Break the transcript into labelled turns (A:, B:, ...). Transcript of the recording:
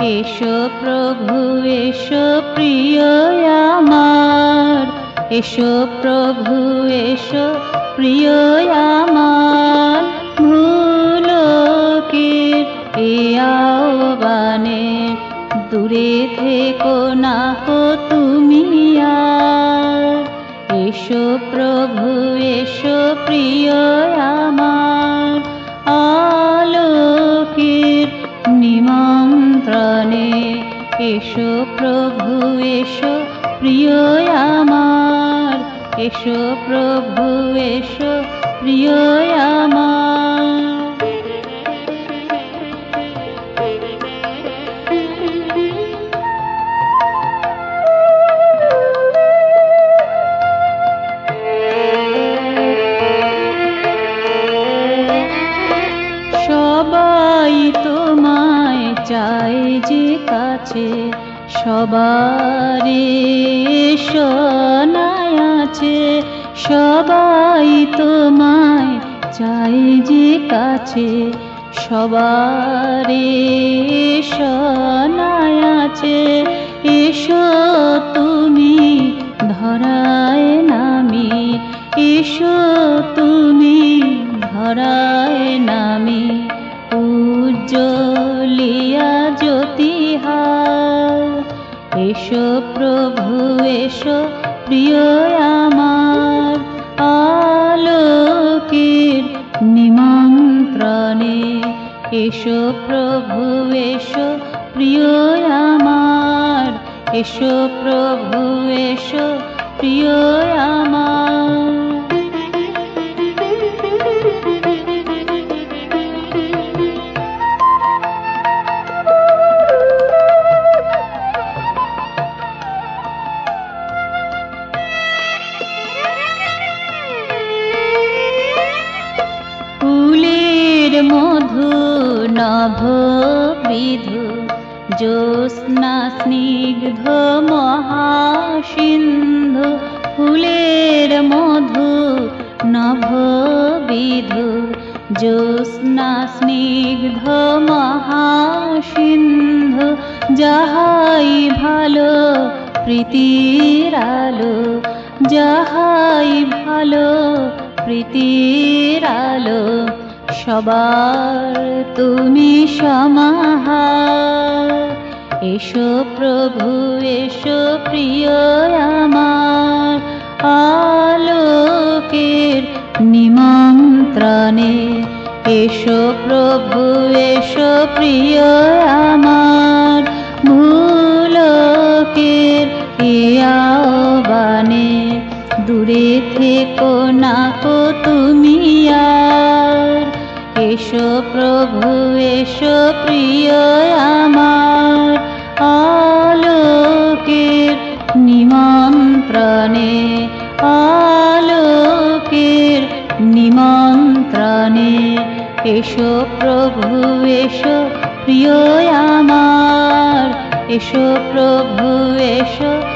A: এসো প্রভু এসো প্রিয় আমার, এসো প্রভু এসো প্রিয় আমার। ভুলোকের এ আহ্বানে দূরে থেকো না কো তুমি আর। এসো প্রভু এসো প্রিয় আমার, আলোকের নিমন্ত্রণে এসো প্রভু এসো প্রিয় আমার, এসো প্রভু এসো প্রিয় আমার। সবাই তোমায় চায় যে কাছে, সবারই সোনায় আছে। সবাই তোমায় চায় যে কাছে, সবারই সোনায় আছে। এসো তুমি ধরায় নামি, এসো তুমি ধরায় নামি। উজ্জ্বলিয়া জ্যোতিহার এসো প্রভু এসো প্রিয় আমার, আলোকের নিমন্ত্রণে এসো প্রভু এসো প্রিয় আমার, এসো প্রভু এসো প্রিয় আমার। ফুলের মধু নভ বিধু, জ্যোৎস্না স্নিগ্ধ মহাসিন্ধু। ফুলের মধু নভ বিধু, জ্যোৎস্না স্নিগ্ধ মহাসিন্ধু। যাহাই ভালো প্রীতির আলো, যাহাই ভালো প্রীতির আলো। সবার তুমি সমাহার এসো প্রভু এসো প্রিয় আমার, আলোকের নিমন্ত্রণে এসো প্রভু এসো প্রিয় আমার। ভুলোকের এ আহ্বানে দূরে থেকো না কো তুমি আর। এসো প্রভু এসো প্রিয় আমার, আলোকের নিমন্ত্রণে, আলোকের নিমন্ত্রণে এসো প্রভু এসো প্রিয় আমার, এসো প্রভু এসো